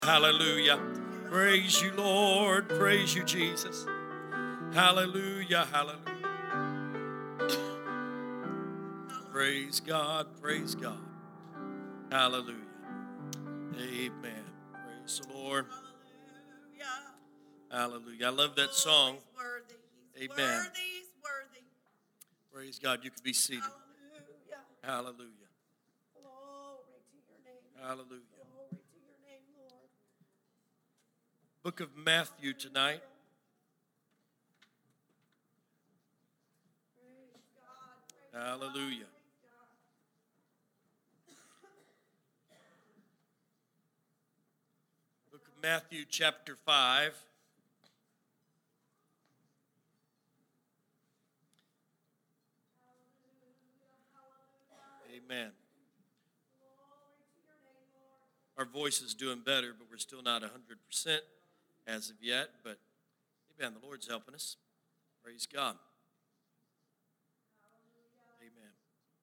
Hallelujah. Praise you, Lord. Praise you, Jesus. Hallelujah. Hallelujah. Praise God. Praise God. Hallelujah. Amen. Praise the Lord. Hallelujah. I love that song. He's Amen. worthy. He's worthy. Praise God. You can be seated. Hallelujah. Hallelujah. Glory to your name. Hallelujah. Glory to your name, Lord. Book of Matthew tonight. Praise God. Praise Hallelujah. God. Book of Matthew chapter 5. Amen. Our voice is doing better, but we're still not 100% as of yet. But, amen, the Lord's helping us. Praise God. Amen.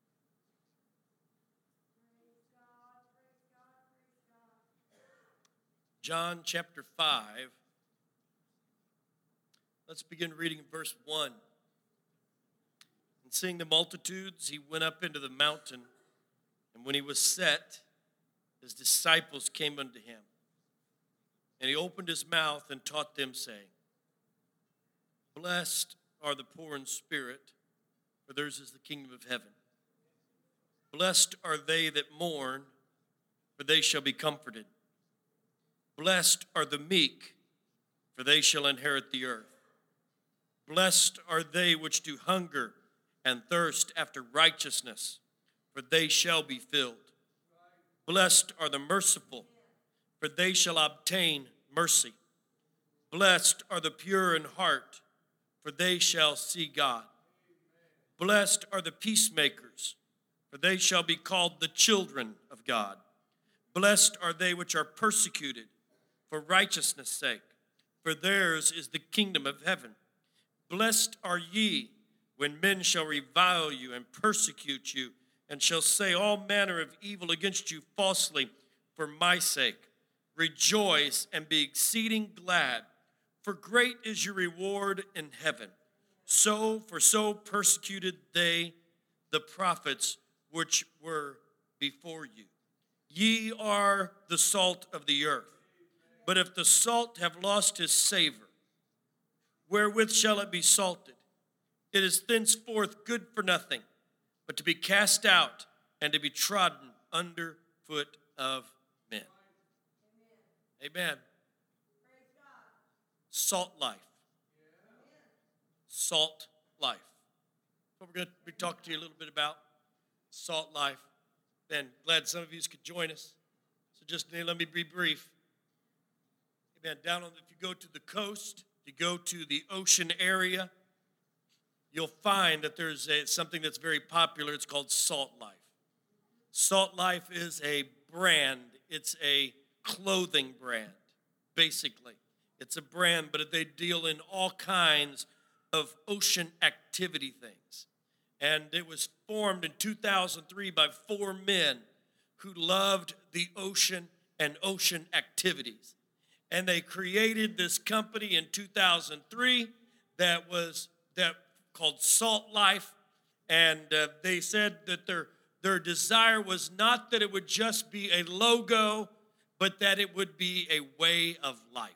John chapter 5. Let's begin reading verse 1. And seeing the multitudes, he went up into the mountain, and when he was set, his disciples came unto him. And he opened his mouth and taught them, saying, Blessed are the poor in spirit, for theirs is the kingdom of heaven. Blessed are they that mourn, for they shall be comforted. Blessed are the meek, for they shall inherit the earth. Blessed are they which do hunger and thirst after righteousness, for they shall be filled. Blessed are the merciful, for they shall obtain mercy. Blessed are the pure in heart, for they shall see God. Blessed are the peacemakers, for they shall be called the children of God. Blessed are they which are persecuted for righteousness' sake, for theirs is the kingdom of heaven. Blessed are ye when men shall revile you and persecute you, and shall say all manner of evil against you falsely for my sake. Rejoice and be exceeding glad, for great is your reward in heaven. So persecuted they the prophets which were before you. Ye are the salt of the earth. But if the salt have lost his savor, wherewith shall it be salted? It is thenceforth good for nothing, but to be cast out and to be trodden under foot of men. Amen. Salt life. Salt life. What we're going to be talking to you a little bit about, salt life. And glad some of you could join us. So just let me be brief. Amen. If you go to the coast, you go to the ocean area, you'll find that there's something that's very popular. It's called Salt Life. Salt Life is a brand. It's a clothing brand, basically. It's a brand, but they deal in all kinds of ocean activity things. And it was formed in 2003 by 4 men who loved the ocean and ocean activities. And they created this company in 2003 that called Salt Life, and they said that their desire was not that it would just be a logo, but that it would be a way of life.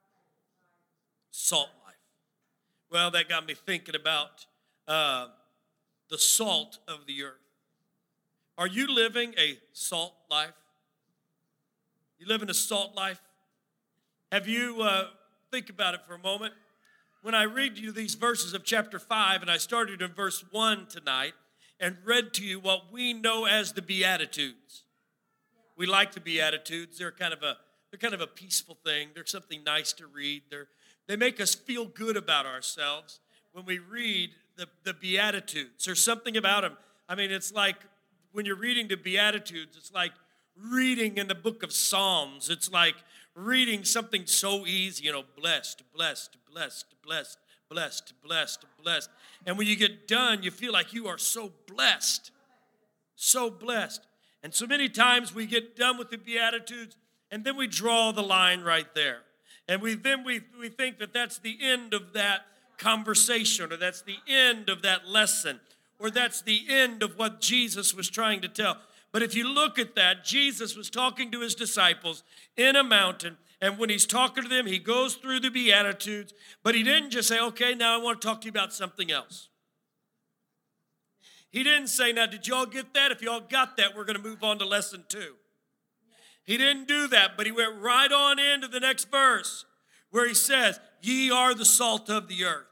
Salt life. Well, that got me thinking about the salt of the earth. Are you living a salt life? You living a salt life? Have you, think about it for a moment. When I read you these verses of chapter 5, and I started in verse 1 tonight, and read to you what we know as the Beatitudes. We like the Beatitudes. They're kind of a peaceful thing. They're something nice to read. They make us feel good about ourselves when we read the Beatitudes. There's something about them. I mean, it's like when you're reading the Beatitudes, it's like reading in the book of Psalms. It's like reading something so easy, blessed, blessed, blessed, blessed, blessed, blessed, blessed. And when you get done, you feel like you are so blessed. So blessed. And so many times we get done with the Beatitudes And then we draw the line right there. And we think that that's the end of that conversation, or that's the end of that lesson, or that's the end of what Jesus was trying to tell. But if you look at that, Jesus was talking to his disciples in a mountain, and when he's talking to them, he goes through the Beatitudes, but he didn't just say, okay, now I want to talk to you about something else. He didn't say, now did y'all get that? If y'all got that, we're going to move on to lesson 2. He didn't do that, but he went right on into the next verse where he says, ye are the salt of the earth.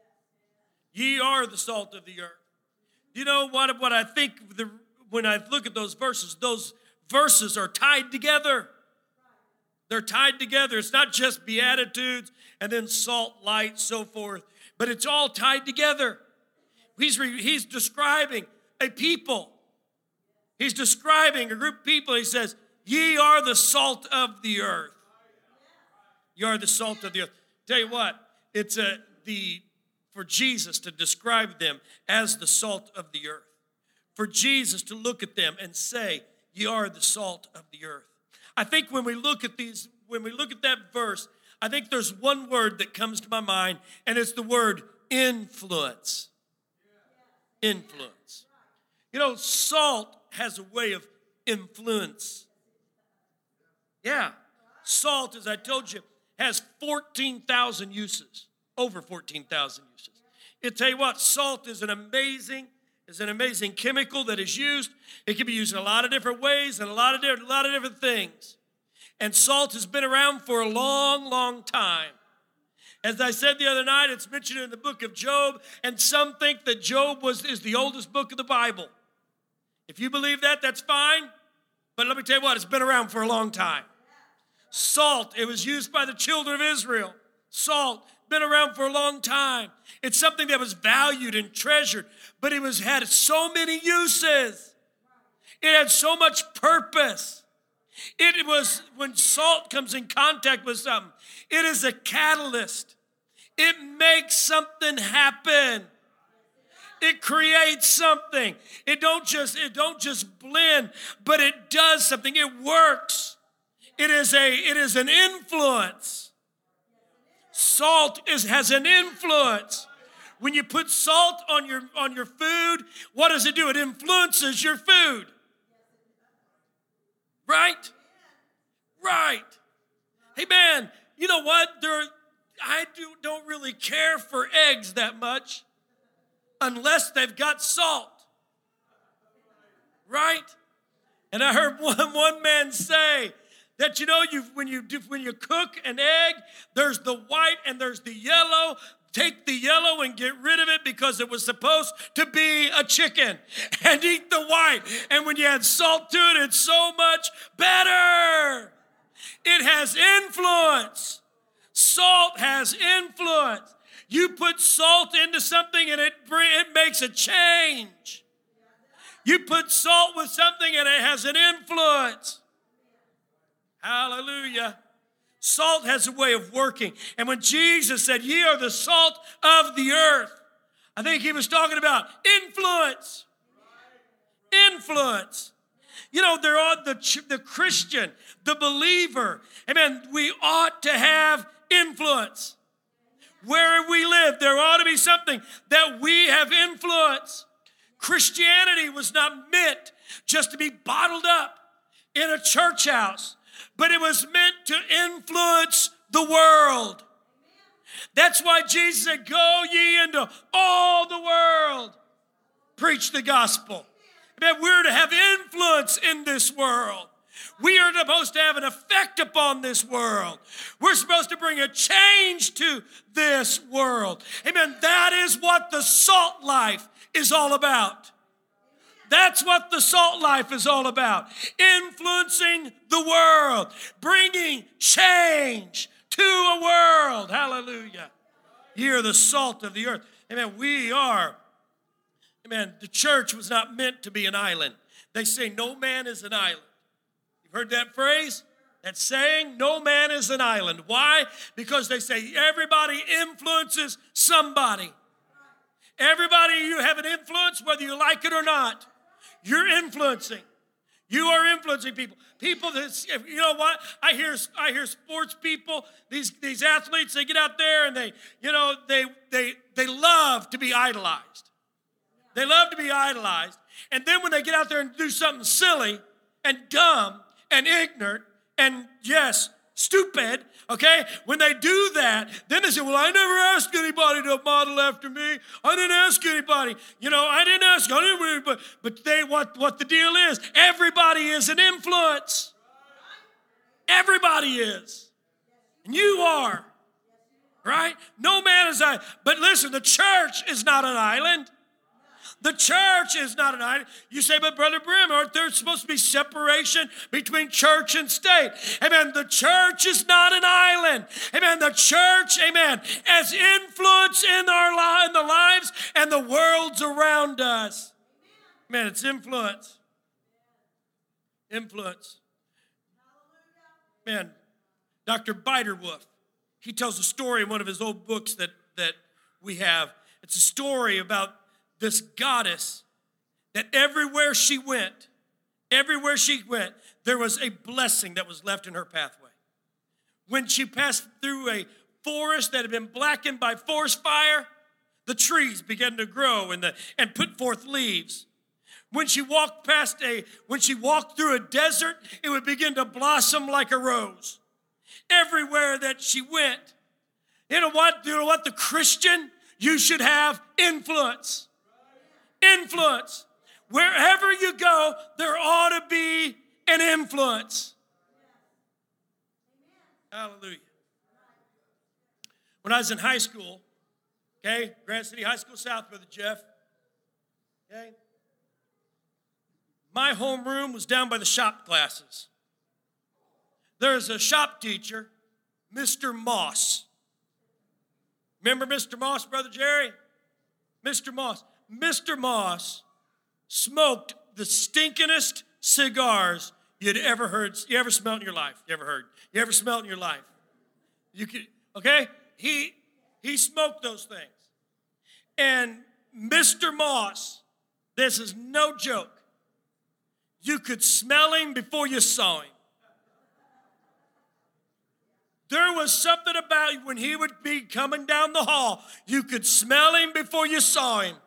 Ye are the salt of the earth. You know what I think when I look at those verses are tied together. They're tied together. It's not just Beatitudes and then salt, light, so forth, but it's all tied together. He's describing a people. He's describing a group of people. He says, ye are the salt of the earth. You are the salt of the earth. Tell you what, it's for Jesus to describe them as the salt of the earth. For Jesus to look at them and say, ye are the salt of the earth. I think when we look at that verse, I think there's one word that comes to my mind, and it's the word influence. Influence. You know, salt has a way of influence. Yeah. Salt, as I told you, has 14,000 uses. Over 14,000 uses. I'll tell you what, salt is an amazing chemical that is used. It can be used in a lot of different ways and a lot of different things. And salt has been around for a long, long time. As I said the other night, it's mentioned in the book of Job, and some think that Job is the oldest book of the Bible. If you believe that, that's fine. But let me tell you what, it's been around for a long time. Salt, it was used by the children of Israel. Salt, been around for a long time. It's something that was valued and treasured, but it had so many uses. It had so much purpose. It was, when salt comes in contact with something, it is a catalyst. It makes something happen. It creates something. It don't just blend, but it does something. It works. It is an influence. Salt has an influence. When you put salt on your food, what does it do? It influences your food. Right? Right. Hey man, you know what? I don't really care for eggs that much unless they've got salt. Right? And I heard one man say that, you know, when you cook an egg, there's the white and there's the yellow. Take the yellow and get rid of it because it was supposed to be a chicken, and eat the white. And when you add salt to it, it's so much better. It has influence. Salt has influence. You put salt into something and it makes a change. You put salt with something and it has an influence. Hallelujah. Salt has a way of working. And when Jesus said, ye are the salt of the earth, I think he was talking about influence. Influence. You know, there are the Christian, the believer. Amen. We ought to have influence. Where we live, there ought to be something that we have influence. Christianity was not meant just to be bottled up in a church house, but it was meant to influence the world. That's why Jesus said, go ye into all the world. Preach the gospel. Amen. We're to have influence in this world. We are supposed to have an effect upon this world. We're supposed to bring a change to this world. Amen. That is what the salt life is all about. That's what the salt life is all about. Influencing the world. Bringing change to a world. Hallelujah. Ye are the salt of the earth. Amen. The church was not meant to be an island. They say no man is an island. You've heard that phrase? That saying, no man is an island. Why? Because they say everybody influences somebody. Everybody, you have an influence whether you like it or not. You're influencing. You are influencing people. people that, you know what? I hear sports people, these athletes, they get out there and they love to be idolized. They love to be idolized. And then when they get out there and do something silly and dumb and ignorant and, yes, stupid, okay? When they do that, then they say, well, I never asked anybody to model after me. I didn't ask anybody. I didn't ask anybody. But what the deal is, everybody is an influence. Everybody is. And you are. Right? No man is I. But listen, the church is not an island. The church is not an island. You say, but Brother Brim, aren't there supposed to be separation between church and state? Amen. The church is not an island. Amen. The church, amen, has influence in the lives and the worlds around us. Man, it's influence. Influence. Man, Dr. Biderwolf, he tells a story in one of his old books that we have. It's a story about this goddess that everywhere she went, there was a blessing that was left in her pathway. When she passed through a forest that had been blackened by forest fire, the trees began to grow and put forth leaves. When she walked through a desert, it would begin to blossom like a rose. Everywhere that she went, you know what? The Christian, you should have influence. Influence. Wherever you go, there ought to be an influence. Hallelujah. When I was in high school, okay, Grant City High School South, Brother Jeff, okay, my homeroom was down by the shop classes. There's a shop teacher, Mr. Moss. Remember Mr. Moss, Brother Jerry? Mr. Moss. Mr. Moss smoked the stinkingest cigars you'd ever heard. You ever smelled in your life? You ever smelled in your life? Okay? He smoked those things. And Mr. Moss, this is no joke. You could smell him before you saw him. There was something about when he would be coming down the hall, you could smell him before you saw him.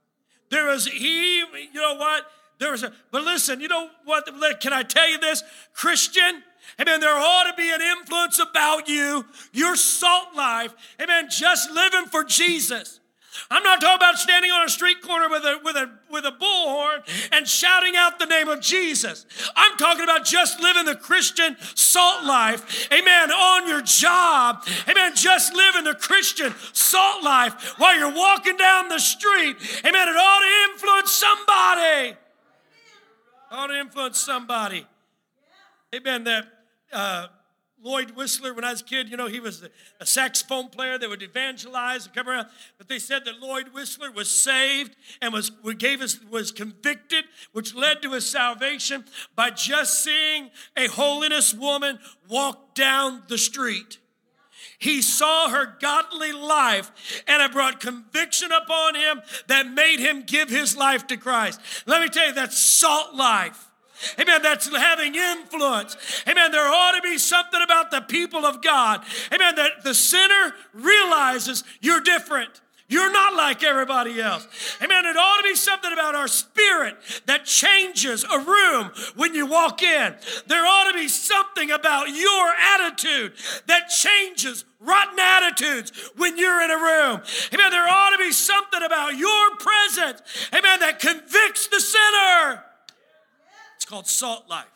But listen, you know what, can I tell you this? Christian, amen, there ought to be an influence about you, your salt life, amen, just living for Jesus. I'm not talking about standing on a street corner with a bullhorn and shouting out the name of Jesus. I'm talking about just living the Christian salt life, amen, on your job, amen, just living the Christian salt life while you're walking down the street, amen, it ought to influence somebody. It ought to influence somebody. Amen, that Lloyd Whistler, when I was a kid, he was a saxophone player that would evangelize and come around. But they said that Lloyd Whistler was saved and was convicted, which led to his salvation by just seeing a holiness woman walk down the street. He saw her godly life, and it brought conviction upon him that made him give his life to Christ. Let me tell you, that's salt life. Amen, that's having influence. Amen, there ought to be something about the people of God. Amen, that the sinner realizes you're different. You're not like everybody else. Amen, it ought to be something about our spirit that changes a room when you walk in. There ought to be something about your attitude that changes rotten attitudes when you're in a room. Amen, there ought to be something about your presence, amen, that convicts the sinner. It's called salt life.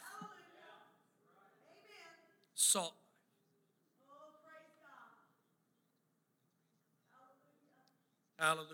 Salt. Hallelujah.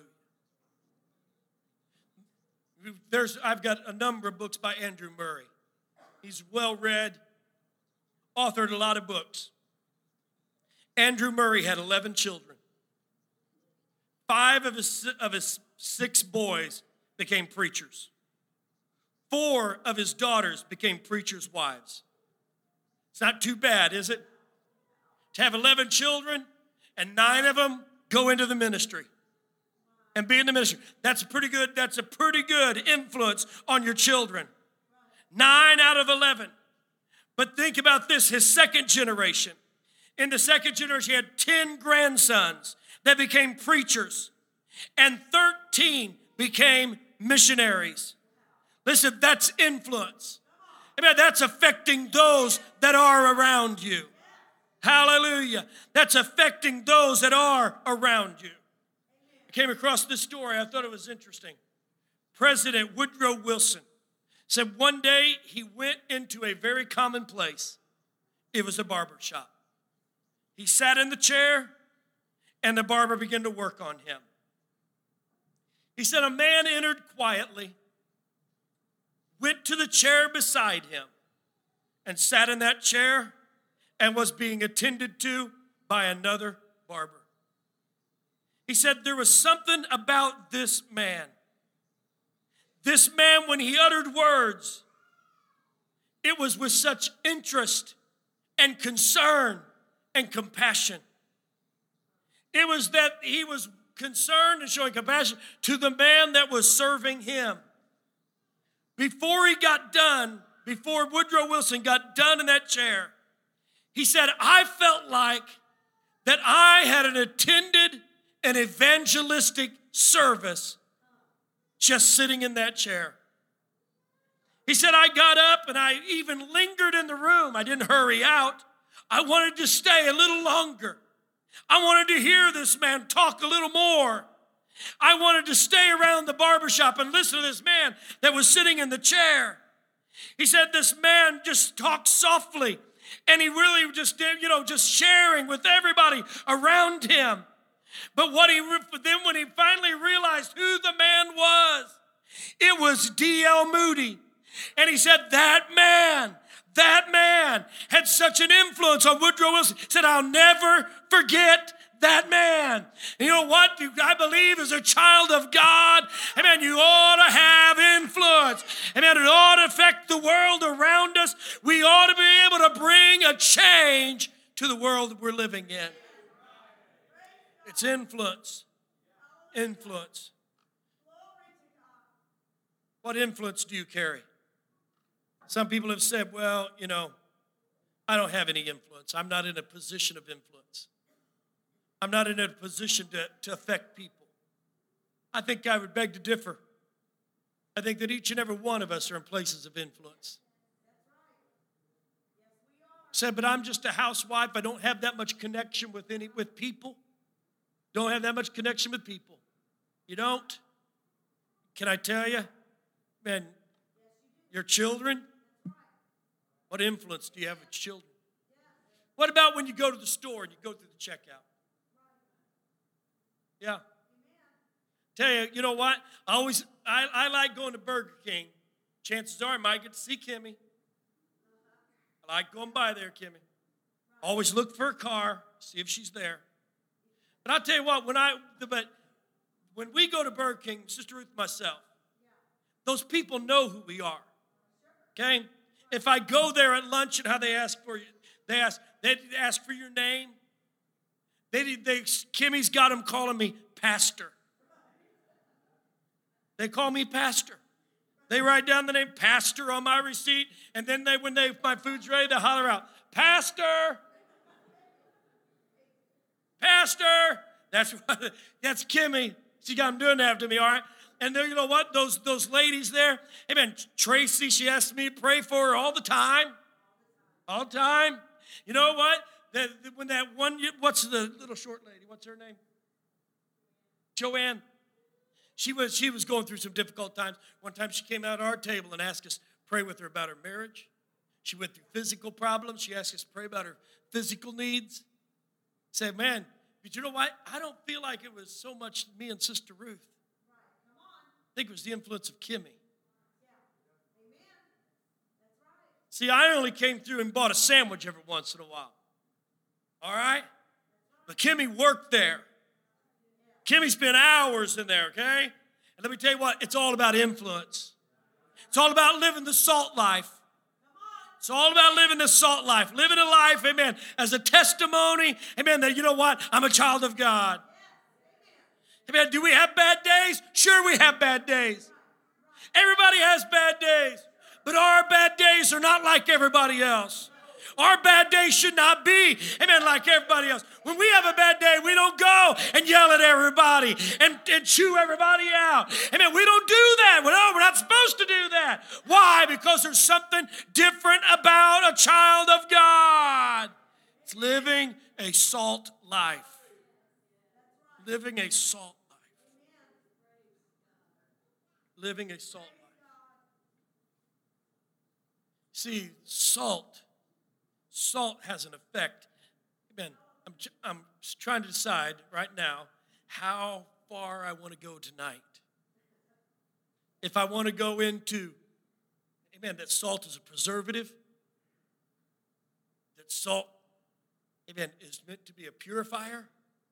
I've got a number of books by Andrew Murray. He's well read, authored a lot of books. Andrew Murray had 11 children. 5 of his 6 boys became preachers. 4 of his daughters became preachers' wives. It's not too bad, is it? To have 11 children and 9 of them go into the ministry and be in the ministry. That's a pretty good influence on your children. 9 out of 11. But think about this, his second generation. In the second generation, he had 10 grandsons that became preachers, and 13 became missionaries. Listen, that's influence. Amen. That's affecting those that are around you. Hallelujah. That's affecting those that are around you. I came across this story. I thought it was interesting. President Woodrow Wilson said one day he went into a very common place. It was a barber shop. He sat in the chair, and the barber began to work on him. He said a man entered quietly, went to the chair beside him, and sat in that chair and was being attended to by another barber. He said there was something about this man. This man, when he uttered words, it was with such interest and concern and compassion. It was that he was concerned and showing compassion to the man that was serving him. Before he got done, before Woodrow Wilson got done in that chair, he said, I felt like that I had attended an evangelistic service just sitting in that chair. He said, I got up and I even lingered in the room. I didn't hurry out. I wanted to stay a little longer. I wanted to hear this man talk a little more. I wanted to stay around the barbershop and listen to this man that was sitting in the chair. He said this man just talked softly, and he really just did, just sharing with everybody around him. But then when he finally realized who the man was, it was D.L. Moody. And he said, that man had such an influence on Woodrow Wilson. He said, I'll never forget that man. And you know what? I believe as a child of God, amen, you ought to have influence. Amen, it ought to affect the world around us. We ought to be able to bring a change to the world that we're living in. It's influence. Influence. What influence do you carry? Some people have said, well, I don't have any influence. I'm not in a position of influence. I'm not in a position to affect people. I think I would beg to differ. I think that each and every one of us are in places of influence. Said, but I'm just a housewife. I don't have that much connection with people. Don't have that much connection with people. You don't? Can I tell you? Man, your children, what influence do you have with children? What about when you go to the store and you go through the checkout? Yeah. Tell you, you know what? I like going to Burger King. Chances are I might get to see Kimmy. I like going by there, Kimmy. Always look for her car, see if she's there. But I'll tell you what, when we go to Burger King, Sister Ruth and myself, those people know who we are. Okay? If I go there at lunch and how they ask for you, they ask for your name. Kimmy's got them calling me pastor. They call me pastor. They write down the name pastor on my receipt, and then when my food's ready, they holler out, pastor. Pastor. That's Kimmy. She got them doing that to me, all right? And there, you know what? Those ladies there, amen. Tracy, she asked me to pray for her all the time. All the time. You know what? When that one, what's the little short lady? What's her name? Joanne. She was going through some difficult times. One time she came out at our table and asked us to pray with her about her marriage. She went through physical problems. She asked us to pray about her physical needs. Said, man, but you know what? I don't feel like it was so much me and Sister Ruth. I think it was the influence of Kimmy. See, I only came through and bought a sandwich every once in a while. All right? But Kimmy worked there. Kimmy spent hours in there, okay? And let me tell you what, it's all about influence. It's all about living the salt life. It's all about living the salt life. Living a life, amen, as a testimony, amen, that you know what? I'm a child of God. Amen. Do we have bad days? Sure we have bad days. Everybody has bad days. But our bad days are not like everybody else. Our bad day should not be, amen, like everybody else. When we have a bad day, we don't go and yell at everybody and chew everybody out. Amen, we don't do that. No, we're not supposed to do that. Why? Because there's something different about a child of God. It's living a salt life. Living a salt life. Living a salt life. See, salt has an effect. Amen. I'm trying to decide right now how far I want to go tonight. If I want to go into, amen, that salt is a preservative, that salt, amen, is meant to be a purifier.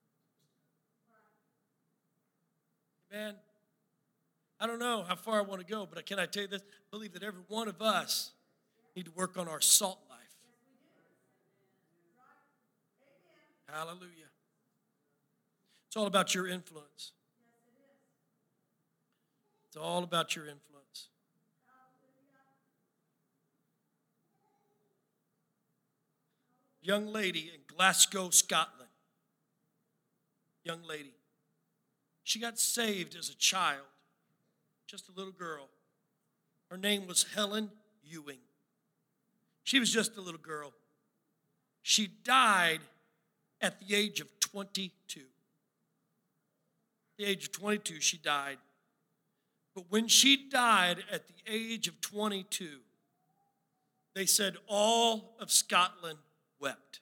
Amen. I don't know how far I want to go, but can I tell you this? I believe that every one of us need to work on our salt life. Hallelujah. It's all about your influence. It's all about your influence. Young lady in Glasgow, Scotland. Young lady. She got saved as a child, just a little girl. Her name was Helen Ewing. She was just a little girl. She died at the age of 22. At the age of 22, she died. But when she died at the age of 22, they said all of Scotland wept.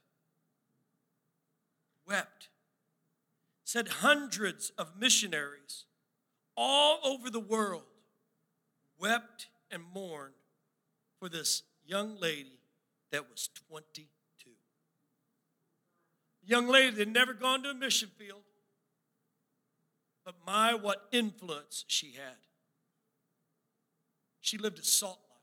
Wept. Said hundreds of missionaries all over the world wept and mourned for this young lady that was 22. A young lady that had never gone to a mission field, but my, what influence she had. She lived a salt life.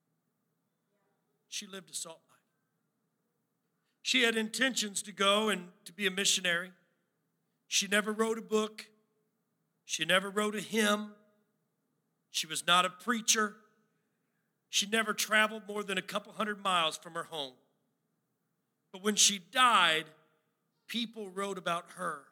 She lived a salt life. She had intentions to go and to be a missionary. She never wrote a book. She never wrote a hymn. She was not a preacher. She never traveled more than a couple hundred miles from her home. But when she died, people wrote about her.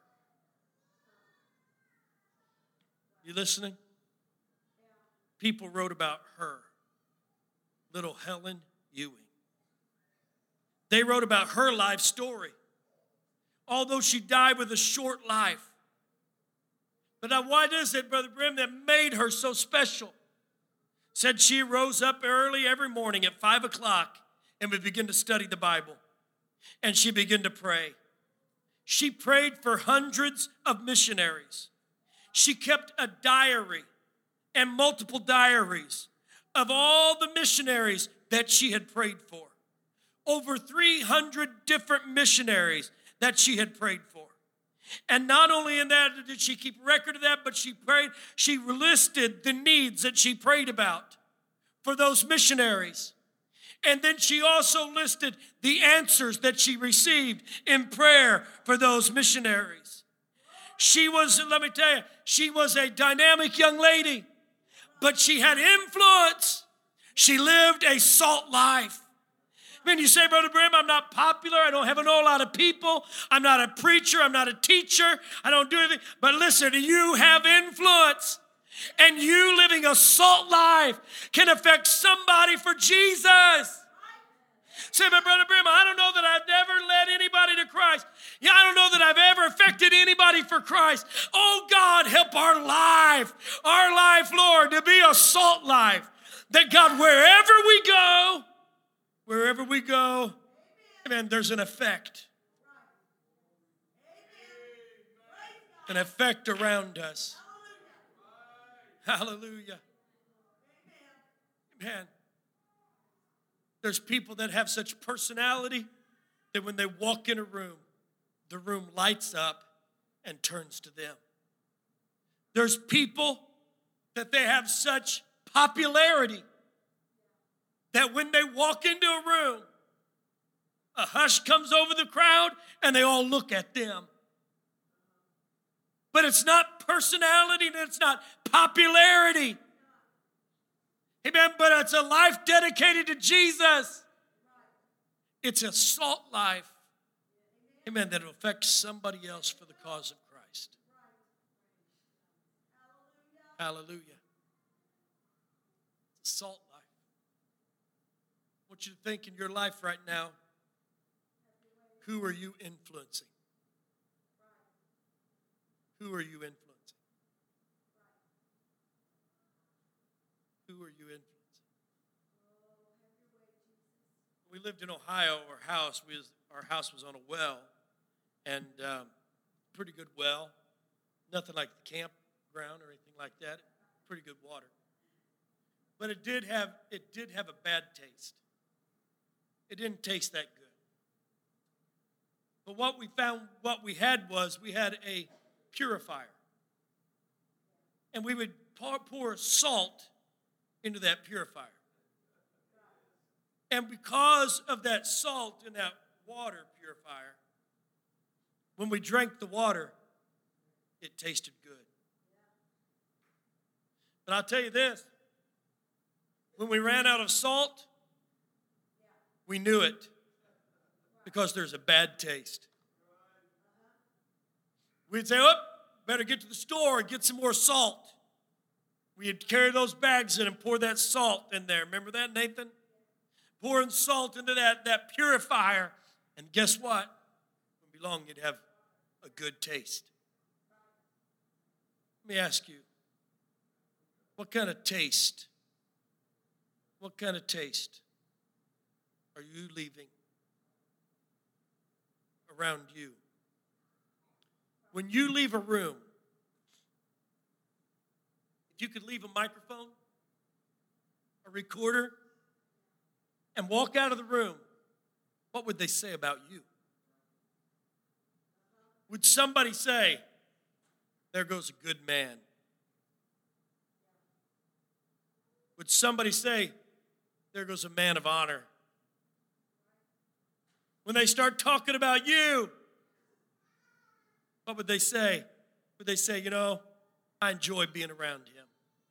You listening? People wrote about her, little Helen Ewing. They wrote about her life story. Although she died with a short life. But now why is it, Brother Brim, that made her so special? Said she rose up early every morning at 5 o'clock and would begin to study the Bible. And she began to pray. She prayed for hundreds of missionaries. She kept a diary and multiple diaries of all the missionaries that she had prayed for. Over 300 different missionaries that she had prayed for. And not only in that did she keep record of that, but she listed the needs that she prayed about for those missionaries. And then she also listed the answers that she received in prayer for those missionaries. She was, let me tell you, she was a dynamic young lady, but she had influence. She lived a salt life. I mean, you say, Brother Brim, I'm not popular. I don't have a whole lot of people. I'm not a preacher. I'm not a teacher. I don't do anything. But listen, you have influence. And you living a salt life can affect somebody for Jesus. Say, but Brother Brim, I don't know that I've ever led anybody to Christ. Yeah, I don't know that I've ever affected anybody for Christ. Oh, God, help our life, Lord, to be a salt life. That God, wherever we go, amen, there's an effect. An effect around us. Hallelujah. Amen. There's people that have such personality that when they walk in a room, the room lights up and turns to them. There's people that they have such popularity that when they walk into a room, a hush comes over the crowd and they all look at them. But it's not personality and it's not popularity. Amen. But it's a life dedicated to Jesus. It's a salt life. Amen. That will affect somebody else for the cause of Christ. Hallelujah. It's a salt life. I want you to think in your life right now, who are you influencing? Who are you influencing? Who are you influencing? We lived in Ohio. Our house was on a well, and pretty good well. Nothing like the campground or anything like that. Pretty good water. But it did have a bad taste. It didn't taste that good. But what we had a purifier. And we would pour salt into that purifier. And because of that salt in that water purifier, when we drank the water, it tasted good. But I'll tell you this, when we ran out of salt, we knew it because there's a bad taste. We'd say, oh, better get to the store and get some more salt. We'd carry those bags in and pour that salt in there. Remember that, Nathan? Pouring salt into that purifier. And guess what? When we long, you'd have a good taste. Let me ask you, what kind of taste are you leaving around you? When you leave a room, if you could leave a microphone, a recorder, and walk out of the room, what would they say about you? Would somebody say, there goes a good man? Would somebody say, there goes a man of honor? When they start talking about you, what would they say? Would they say, I enjoy being around him.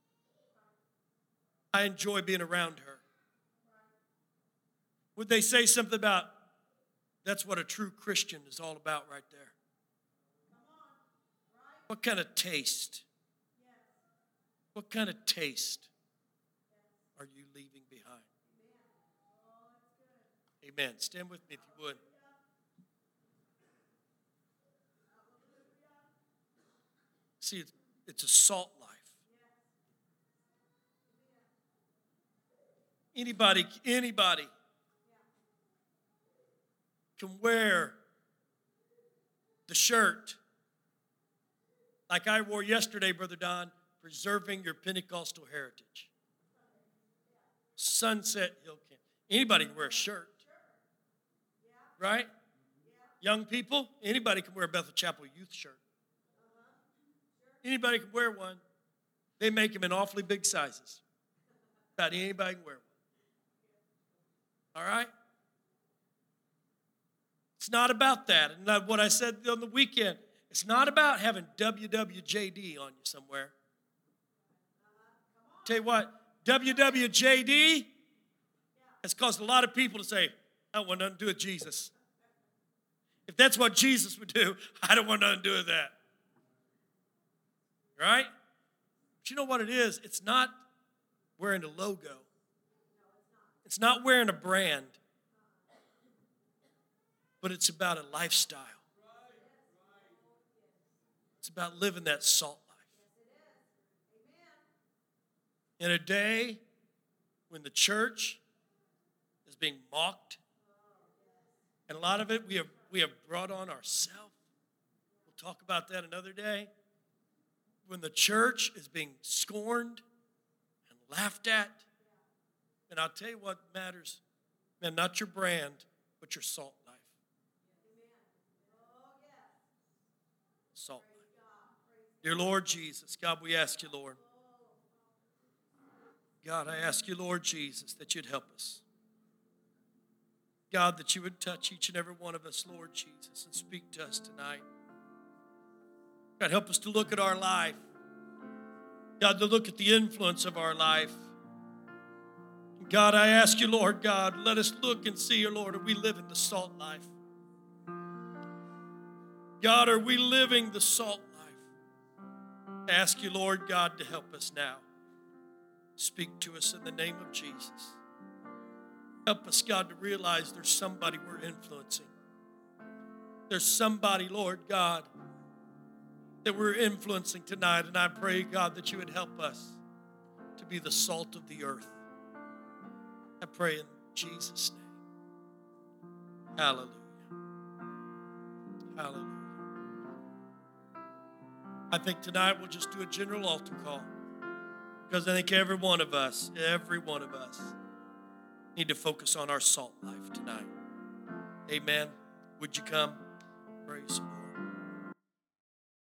I enjoy being around her. Would they say something about, that's what a true Christian is all about right there? What kind of taste? What kind of taste are you leaving behind? Amen. Stand with me if you would. See, it's a salt life. Anybody can wear the shirt like I wore yesterday, Brother Don, preserving your Pentecostal heritage. Sunset Hill Camp. Anybody can wear a shirt. Right? Young people, anybody can wear a Bethel Chapel youth shirt. Anybody can wear one. They make them in awfully big sizes. About anybody can wear one. All right? It's not about that. And what I said on the weekend, it's not about having WWJD on you somewhere. Tell you what, WWJD has caused a lot of people to say, I don't want nothing to do with Jesus. If that's what Jesus would do, I don't want nothing to do with that. Right? But you know what it is? It's not wearing a logo. It's not wearing a brand. But it's about a lifestyle. It's about living that salt life. In a day when the church is being mocked, and a lot of it we have brought on ourselves. We'll talk about that another day. When the church is being scorned and laughed at, and I'll tell you what matters, man, not your brand, but your salt life. Salt life. Dear Lord Jesus, God, we ask you, Lord. God, I ask you, Lord Jesus, that you'd help us. God, that you would touch each and every one of us, Lord Jesus, and speak to us tonight. God, help us to look at our life. God, to look at the influence of our life. God, I ask you, Lord God, let us look and see, Lord, are we living the salt life? God, are we living the salt life? I ask you, Lord God, to help us now. Speak to us in the name of Jesus. Help us, God, to realize there's somebody we're influencing. There's somebody, Lord God, that we're influencing tonight. And I pray, God, that you would help us to be the salt of the earth. I pray in Jesus' name. Hallelujah. Hallelujah. I think tonight we'll just do a general altar call, because I think every one of us need to focus on our salt life tonight. Amen. Would you come? Praise the Lord.